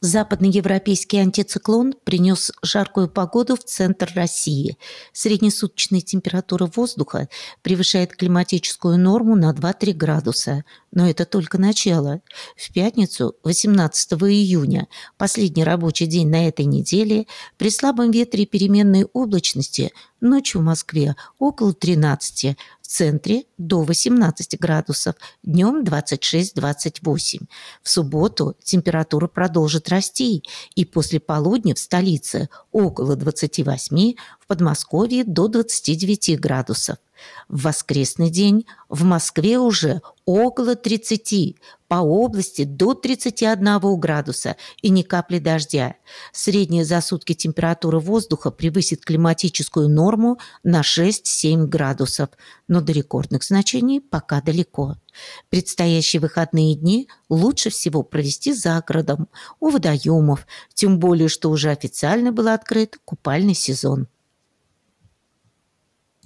Западноевропейский антициклон принес жаркую погоду в центр России. Среднесуточная температура воздуха превышает климатическую норму на 2-3 градуса. Но это только начало. В пятницу, 18 июня, последний рабочий день на этой неделе, при слабом ветре и переменной облачности ночью в Москве около 13, в центре до 18 градусов, днем 26-28. В субботу температура продолжит расти, и после полудня в столице около 28, в Подмосковье до 29 градусов. В воскресный день в Москве уже около 30, по области до 31 градуса и ни капли дождя. Средняя за сутки температура воздуха превысит климатическую норму на 6-7 градусов, но до рекордных значений пока далеко. Предстоящие выходные дни лучше всего провести за городом, у водоемов, тем более, что уже официально был открыт купальный сезон.